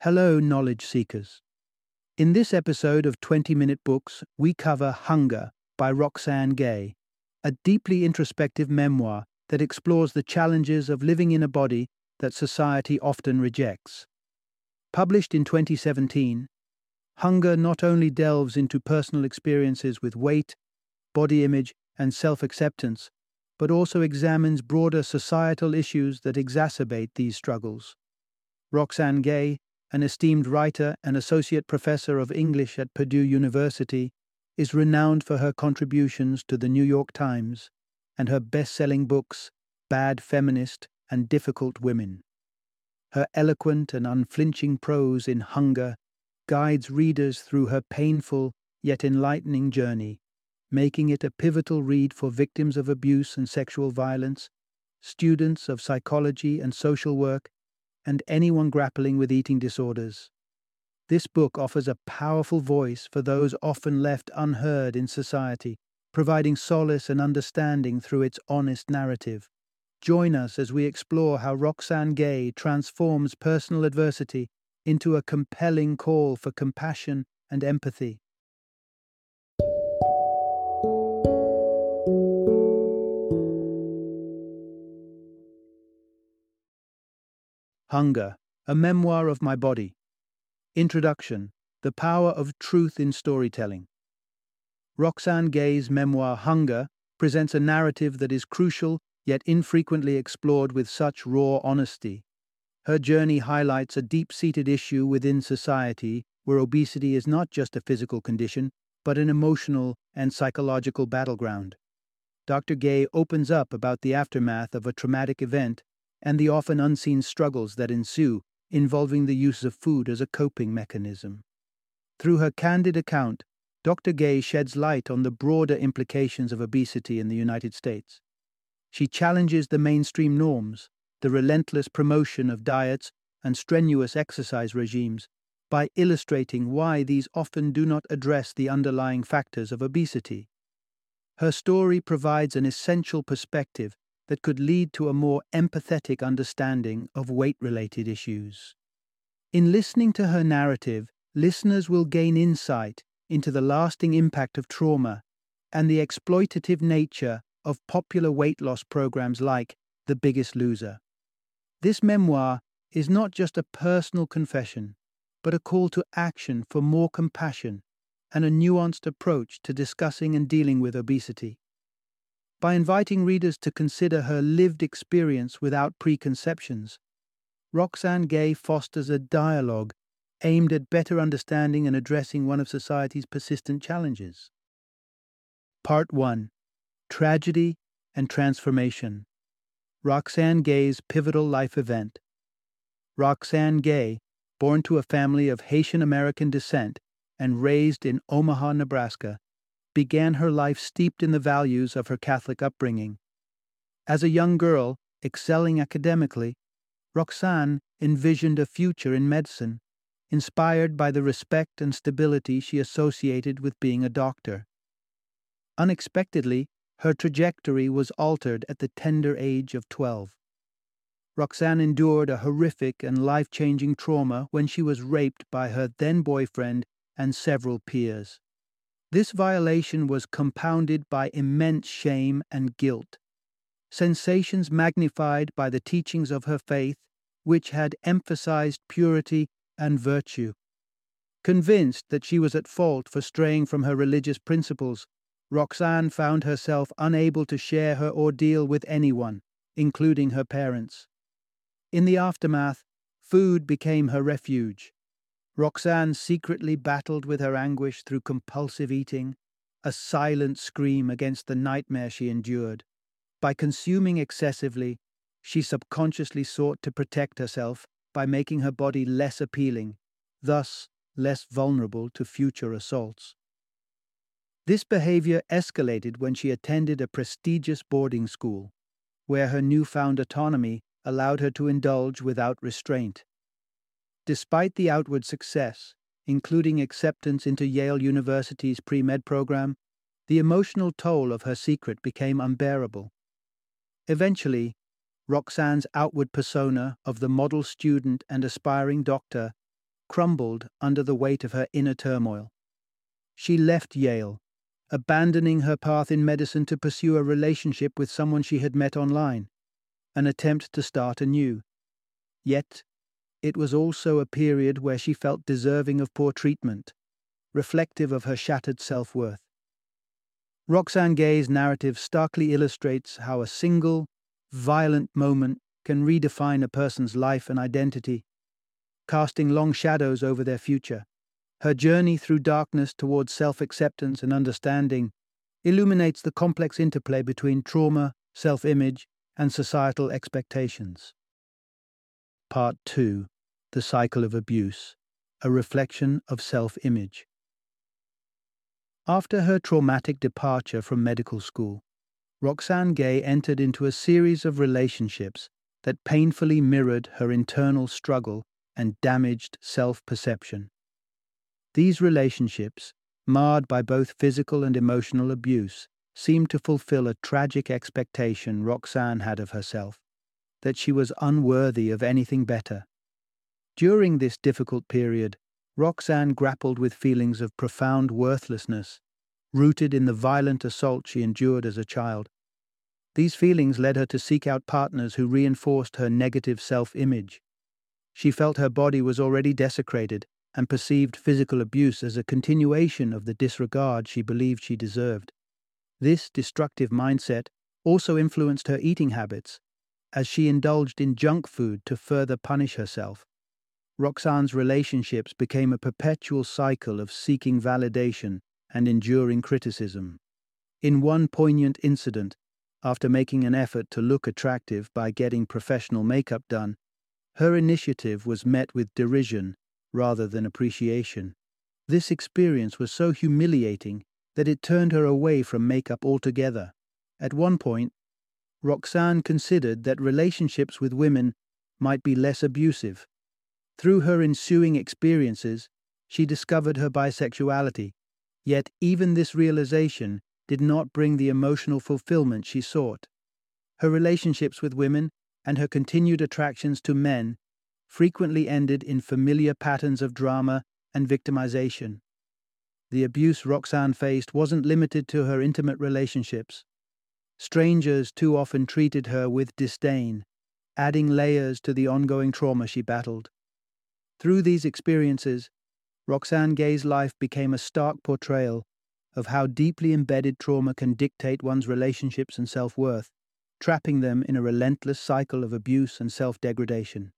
Hello, knowledge seekers. In this episode of 20-Minute Books, we cover Hunger by Roxane Gay, a deeply introspective memoir that explores the challenges of living in a body that society often rejects. Published in 2017, Hunger not only delves into personal experiences with weight, body image, and self-acceptance, but also examines broader societal issues that exacerbate these struggles. Roxane Gay, an esteemed writer and associate professor of English at Purdue University, is renowned for her contributions to the New York Times and her best-selling books, Bad Feminist and Difficult Women. Her eloquent and unflinching prose in Hunger guides readers through her painful yet enlightening journey, making it a pivotal read for victims of abuse and sexual violence, students of psychology and social work, and anyone grappling with eating disorders. This book offers a powerful voice for those often left unheard in society, providing solace and understanding through its honest narrative. Join us as we explore how Roxane Gay transforms personal adversity into a compelling call for compassion and empathy. Hunger, a memoir of my body. Introduction: The power of truth in storytelling. Roxane Gay's memoir Hunger presents a narrative that is crucial yet infrequently explored with such raw honesty. Her journey highlights a deep-seated issue within society where obesity is not just a physical condition, but an emotional and psychological battleground. Dr. Gay opens up about the aftermath of a traumatic event and the often unseen struggles that ensue, involving the use of food as a coping mechanism. Through her candid account, Dr. Gay sheds light on the broader implications of obesity in the United States. She challenges the mainstream norms, the relentless promotion of diets and strenuous exercise regimes, by illustrating why these often do not address the underlying factors of obesity. Her story provides an essential perspective that could lead to a more empathetic understanding of weight-related issues. In listening to her narrative, listeners will gain insight into the lasting impact of trauma and the exploitative nature of popular weight loss programs like The Biggest Loser. This memoir is not just a personal confession, but a call to action for more compassion and a nuanced approach to discussing and dealing with obesity. By inviting readers to consider her lived experience without preconceptions, Roxane Gay fosters a dialogue aimed at better understanding and addressing one of society's persistent challenges. Part 1. Tragedy and Transformation. Roxane Gay's pivotal life event. Roxane Gay, born to a family of Haitian-American descent and raised in Omaha, Nebraska, began her life steeped in the values of her Catholic upbringing. As a young girl, excelling academically, Roxane envisioned a future in medicine, inspired by the respect and stability she associated with being a doctor. Unexpectedly, her trajectory was altered at the tender age of 12. Roxane endured a horrific and life-changing trauma when she was raped by her then-boyfriend and several peers. This violation was compounded by immense shame and guilt, sensations magnified by the teachings of her faith, which had emphasized purity and virtue. Convinced that she was at fault for straying from her religious principles, Roxane found herself unable to share her ordeal with anyone, including her parents. In the aftermath, food became her refuge. Roxane secretly battled with her anguish through compulsive eating, a silent scream against the nightmare she endured. By consuming excessively, she subconsciously sought to protect herself by making her body less appealing, thus less vulnerable to future assaults. This behavior escalated when she attended a prestigious boarding school, where her newfound autonomy allowed her to indulge without restraint. Despite the outward success, including acceptance into Yale University's pre-med program, the emotional toll of her secret became unbearable. Eventually, Roxane's outward persona of the model student and aspiring doctor crumbled under the weight of her inner turmoil. She left Yale, abandoning her path in medicine to pursue a relationship with someone she had met online, an attempt to start anew. Yet, it was also a period where she felt deserving of poor treatment, reflective of her shattered self-worth. Roxane Gay's narrative starkly illustrates how a single, violent moment can redefine a person's life and identity, casting long shadows over their future. Her journey through darkness towards self-acceptance and understanding illuminates the complex interplay between trauma, self-image, and societal expectations. Part 2. The Cycle of Abuse, a reflection of self-image. After her traumatic departure from medical school, Roxane Gay entered into a series of relationships that painfully mirrored her internal struggle and damaged self-perception. These relationships, marred by both physical and emotional abuse, seemed to fulfill a tragic expectation Roxane had of herself, that she was unworthy of anything better. During this difficult period, Roxane grappled with feelings of profound worthlessness, rooted in the violent assault she endured as a child. These feelings led her to seek out partners who reinforced her negative self-image. She felt her body was already desecrated and perceived physical abuse as a continuation of the disregard she believed she deserved. This destructive mindset also influenced her eating habits, as she indulged in junk food to further punish herself. Roxane's relationships became a perpetual cycle of seeking validation and enduring criticism. In one poignant incident, after making an effort to look attractive by getting professional makeup done, her initiative was met with derision rather than appreciation. This experience was so humiliating that it turned her away from makeup altogether. At one point, Roxane considered that relationships with women might be less abusive. Through her ensuing experiences, she discovered her bisexuality, yet even this realization did not bring the emotional fulfillment she sought. Her relationships with women and her continued attractions to men frequently ended in familiar patterns of drama and victimization. The abuse Roxane faced wasn't limited to her intimate relationships. Strangers too often treated her with disdain, adding layers to the ongoing trauma she battled. Through these experiences, Roxane Gay's life became a stark portrayal of how deeply embedded trauma can dictate one's relationships and self-worth, trapping them in a relentless cycle of abuse and self-degradation.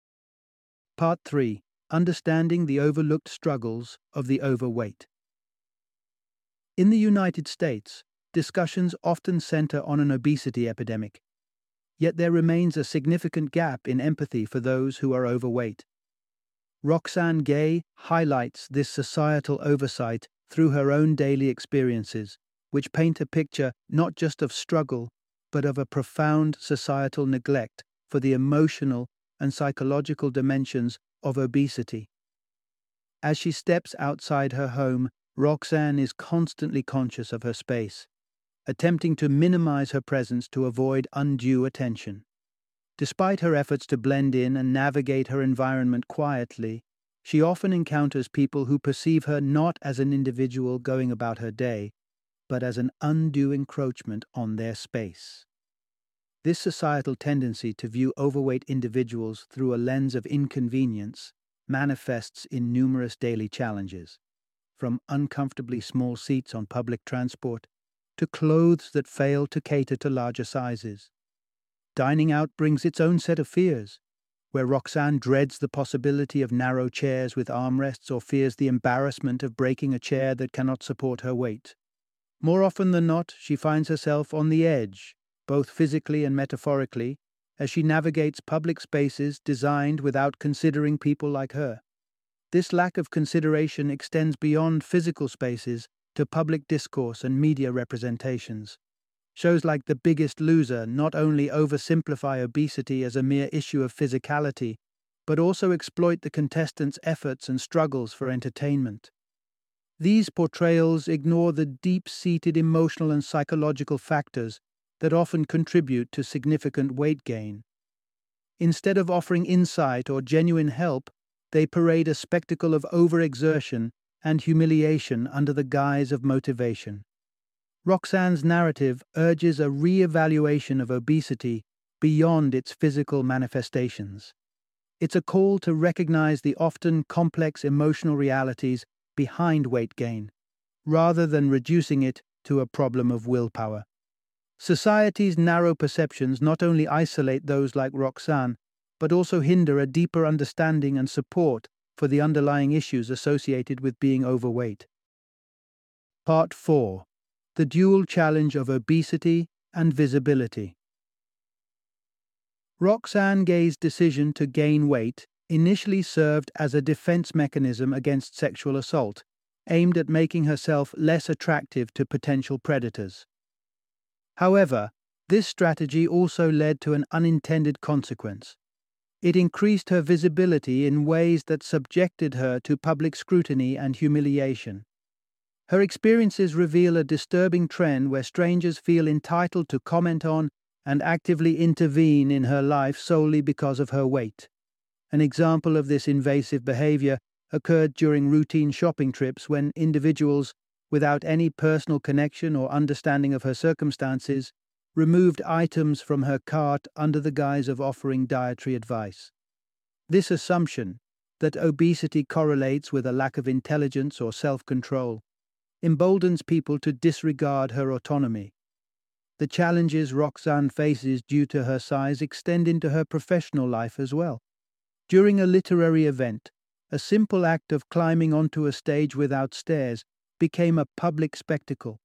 Part 3. Understanding the overlooked struggles of the overweight. In the United States, discussions often center on an obesity epidemic, yet there remains a significant gap in empathy for those who are overweight. Roxane Gay highlights this societal oversight through her own daily experiences, which paint a picture not just of struggle, but of a profound societal neglect for the emotional and psychological dimensions of obesity. As she steps outside her home, Roxane is constantly conscious of her space, attempting to minimize her presence to avoid undue attention. Despite her efforts to blend in and navigate her environment quietly, she often encounters people who perceive her not as an individual going about her day, but as an undue encroachment on their space. This societal tendency to view overweight individuals through a lens of inconvenience manifests in numerous daily challenges, from uncomfortably small seats on public transport to clothes that fail to cater to larger sizes. Dining out brings its own set of fears, where Roxane dreads the possibility of narrow chairs with armrests or fears the embarrassment of breaking a chair that cannot support her weight. More often than not, she finds herself on the edge, both physically and metaphorically, as she navigates public spaces designed without considering people like her. This lack of consideration extends beyond physical spaces to public discourse and media representations. Shows like The Biggest Loser not only oversimplify obesity as a mere issue of physicality, but also exploit the contestants' efforts and struggles for entertainment. These portrayals ignore the deep-seated emotional and psychological factors that often contribute to significant weight gain. Instead of offering insight or genuine help, they parade a spectacle of overexertion and humiliation under the guise of motivation. Roxane's narrative urges a re-evaluation of obesity beyond its physical manifestations. It's a call to recognize the often complex emotional realities behind weight gain, rather than reducing it to a problem of willpower. Society's narrow perceptions not only isolate those like Roxane, but also hinder a deeper understanding and support for the underlying issues associated with being overweight. Part 4. The dual challenge of obesity and visibility. Roxane Gay's decision to gain weight initially served as a defense mechanism against sexual assault, aimed at making herself less attractive to potential predators. However, this strategy also led to an unintended consequence. It increased her visibility in ways that subjected her to public scrutiny and humiliation. Her experiences reveal a disturbing trend where strangers feel entitled to comment on and actively intervene in her life solely because of her weight. An example of this invasive behavior occurred during routine shopping trips when individuals, without any personal connection or understanding of her circumstances, removed items from her cart under the guise of offering dietary advice. This assumption, that obesity correlates with a lack of intelligence or self-control, emboldens people to disregard her autonomy. The challenges Roxane faces due to her size extend into her professional life as well. During a literary event, a simple act of climbing onto a stage without stairs became a public spectacle.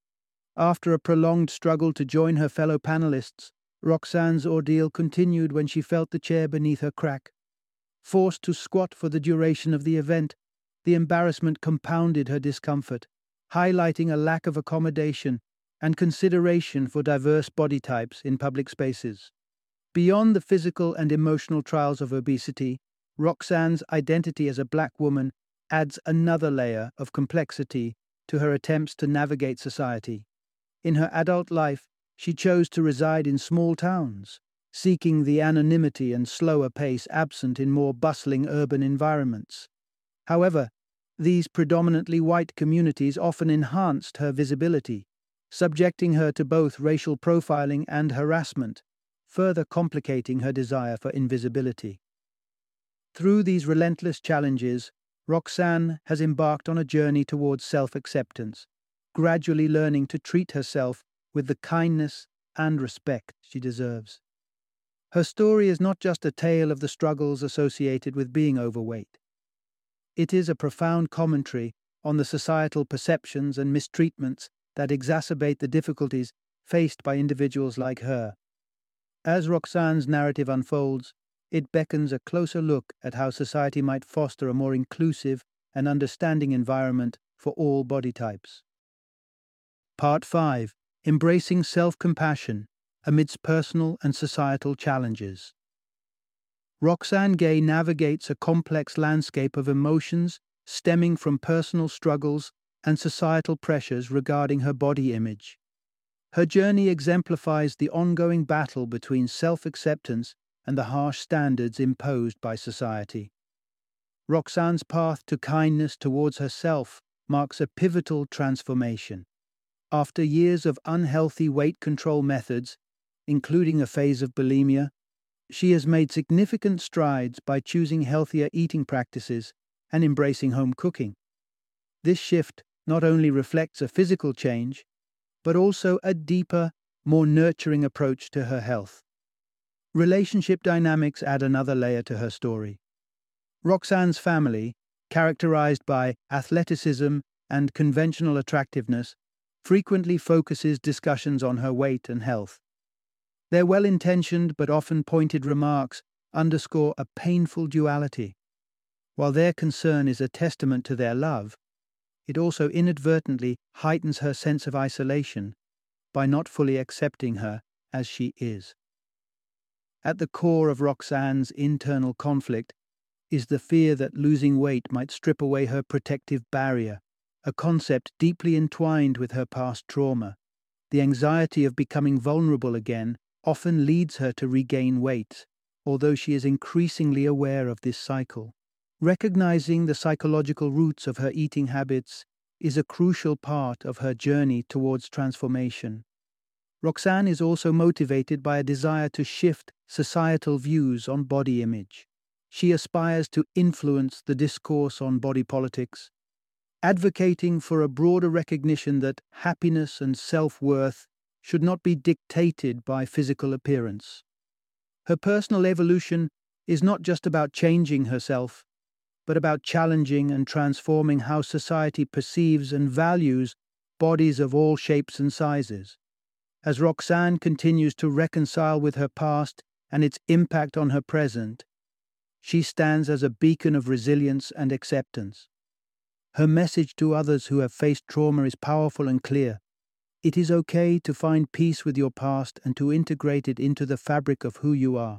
After a prolonged struggle to join her fellow panelists, Roxane's ordeal continued when she felt the chair beneath her crack. Forced to squat for the duration of the event, the embarrassment compounded her discomfort, highlighting a lack of accommodation and consideration for diverse body types in public spaces. Beyond the physical and emotional trials of obesity, Roxane's identity as a black woman adds another layer of complexity to her attempts to navigate society. In her adult life, she chose to reside in small towns, seeking the anonymity and slower pace absent in more bustling urban environments. However, these predominantly white communities often enhanced her visibility, subjecting her to both racial profiling and harassment, further complicating her desire for invisibility. Through these relentless challenges, Roxane has embarked on a journey towards self-acceptance, gradually learning to treat herself with the kindness and respect she deserves. Her story is not just a tale of the struggles associated with being overweight. It is a profound commentary on the societal perceptions and mistreatments that exacerbate the difficulties faced by individuals like her. As Roxane's narrative unfolds, it beckons a closer look at how society might foster a more inclusive and understanding environment for all body types. Part 5. Embracing self-compassion amidst personal and societal challenges. Roxane Gay navigates a complex landscape of emotions stemming from personal struggles and societal pressures regarding her body image. Her journey exemplifies the ongoing battle between self-acceptance and the harsh standards imposed by society. Roxane's path to kindness towards herself marks a pivotal transformation. After years of unhealthy weight control methods, including a phase of bulimia, she has made significant strides by choosing healthier eating practices and embracing home cooking. This shift not only reflects a physical change, but also a deeper, more nurturing approach to her health. Relationship dynamics add another layer to her story. Roxane's family, characterized by athleticism and conventional attractiveness, frequently focuses discussions on her weight and health. Their well-intentioned but often pointed remarks underscore a painful duality. While their concern is a testament to their love, it also inadvertently heightens her sense of isolation by not fully accepting her as she is. At the core of Roxane's internal conflict is the fear that losing weight might strip away her protective barrier, a concept deeply entwined with her past trauma. The anxiety of becoming vulnerable again often leads her to regain weight, although she is increasingly aware of this cycle. Recognizing the psychological roots of her eating habits is a crucial part of her journey towards transformation. Roxane is also motivated by a desire to shift societal views on body image. She aspires to influence the discourse on body politics, advocating for a broader recognition that happiness and self-worth should not be dictated by physical appearance. Her personal evolution is not just about changing herself, but about challenging and transforming how society perceives and values bodies of all shapes and sizes. As Roxane continues to reconcile with her past and its impact on her present, she stands as a beacon of resilience and acceptance. Her message to others who have faced trauma is powerful and clear. It is okay to find peace with your past and to integrate it into the fabric of who you are.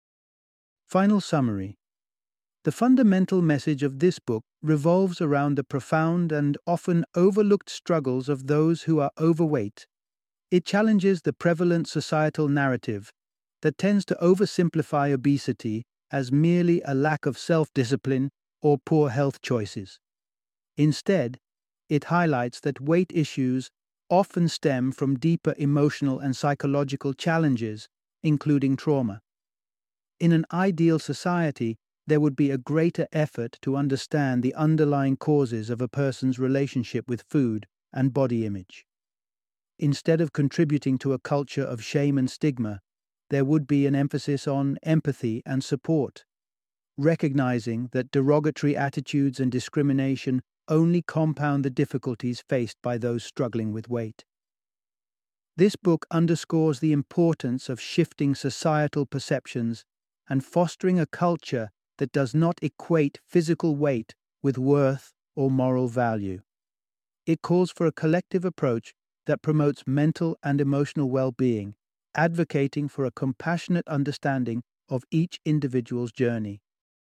Final summary. The fundamental message of this book revolves around the profound and often overlooked struggles of those who are overweight. It challenges the prevalent societal narrative that tends to oversimplify obesity as merely a lack of self-discipline or poor health choices. Instead, it highlights that weight issues often stem from deeper emotional and psychological challenges, including trauma. In an ideal society, there would be a greater effort to understand the underlying causes of a person's relationship with food and body image. Instead of contributing to a culture of shame and stigma, there would be an emphasis on empathy and support, recognizing that derogatory attitudes and discrimination only compound the difficulties faced by those struggling with weight. This book underscores the importance of shifting societal perceptions and fostering a culture that does not equate physical weight with worth or moral value. It calls for a collective approach that promotes mental and emotional well-being, advocating for a compassionate understanding of each individual's journey.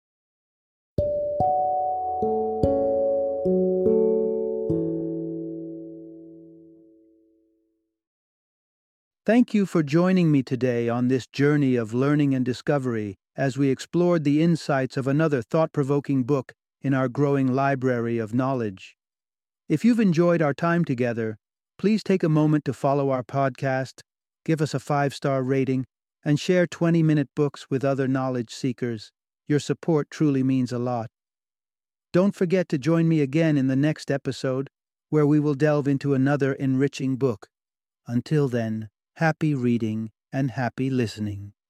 Thank you for joining me today on this journey of learning and discovery as we explored the insights of another thought-provoking book in our growing library of knowledge. If you've enjoyed our time together, please take a moment to follow our podcast, give us a 5-star rating, and share 20-minute books with other knowledge seekers. Your support truly means a lot. Don't forget to join me again in the next episode, where we will delve into another enriching book. Until then, happy reading and happy listening.